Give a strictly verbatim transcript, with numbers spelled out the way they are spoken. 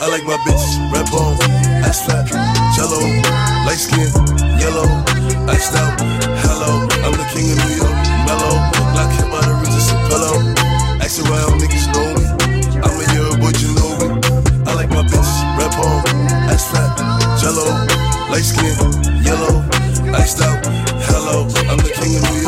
I like my bitches, red bone, ass fat, jello, light skin, yellow, iced out, hello. I'm the king of New York, mellow, black hit by the Regis and pillow. Ask around, niggas know me. I'm a year boy, you know me. I like my bitches, red bone, ass fat, jello, light skin, yellow, iced out, hello. I'm the king of New York.